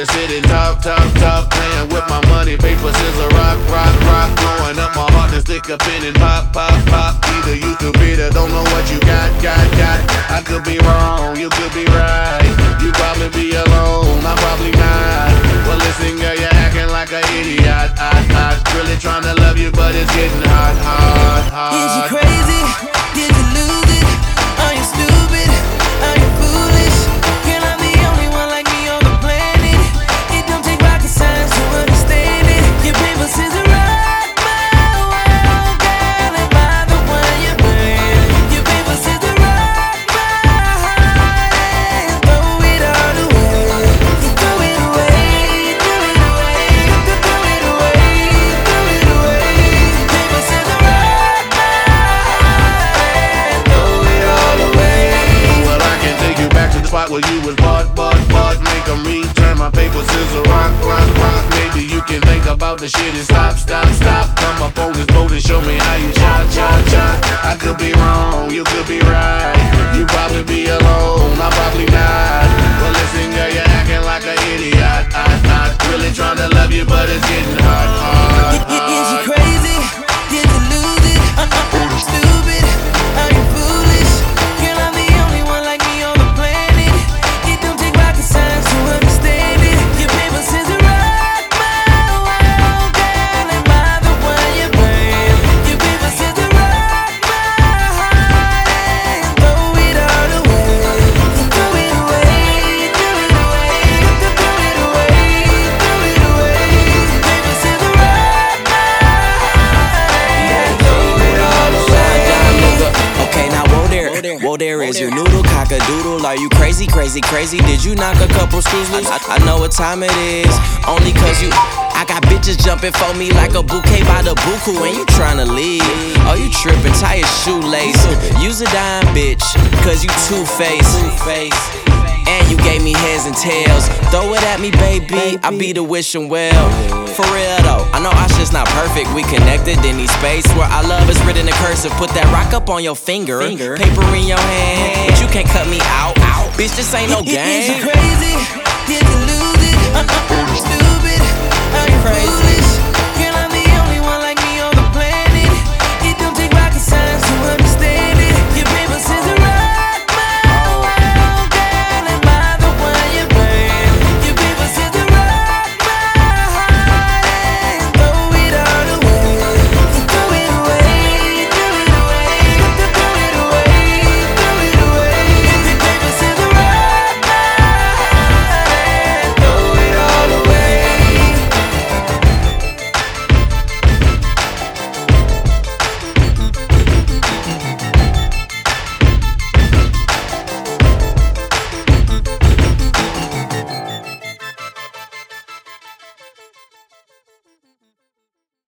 just sit and talk, playing with my money, paper, scissors, rock, blowing up my heart and stick a pin and pop. Either you could be the, don't know what you got. I could be wrong, you could be right. You probably be alone, I'm probably not. Well, listen, girl, you're acting like an idiot. I really trying to love you, but it's getting hot. Is you crazy? Did you lose it? Are you stupid? Are you foolish? Can I be the only one like me on the planet? It don't take rocket science to understand it. Your paper scissors rock my world, girl. Am I the one you burn? Your paper scissors rock my heart and throw it all away. You throw it away, throw it away, throw it away, throw it away. Paper scissors rock my heart and throw it all away. Well, I can take you back to the spot where you was bought. Make them return my paper, scissors, rock. Maybe you can think about the shit and stop. Come up on this boat and show me how you cha. I could be wrong, you could be right. You probably be alone, I'm probably not. Well, listen, girl, you're acting like an idiot. I really trying to love you, but it's getting hot. Is you crazy? Did you lose it? Are you stupid? Are you foolish? Can I be the only one like me on the planet? It don't take rocket science to understand it. Your paper scissors rock my world, girl. Am I the one you burn? Your paper scissors rock my heart and throw it all away. You throw it away, throw it away, throw it away, throw it away. Paper scissors rock my heart and throw it all away. Okay, now whoa there is your noodle cock-a-doodle. Are you crazy? Did you knock a couple screws loose? I know what time it is, only cause I got bitches jumping for me like a bouquet by the buku. And you tryna leave, oh you trippin', tie your shoelace. Use a dime, bitch, cause you two-faced. And you gave me heads and tails. Throw it at me, baby, I be the wishing well. For real though, I know our shit's not perfect. We connected in these space where our love is written in cursive. Put that rock up on your finger, paper in your hand, but you can't cut me out. Bitch, this ain't no game. Is you crazy? Did you lose it? Are you stupid? Are you foolish?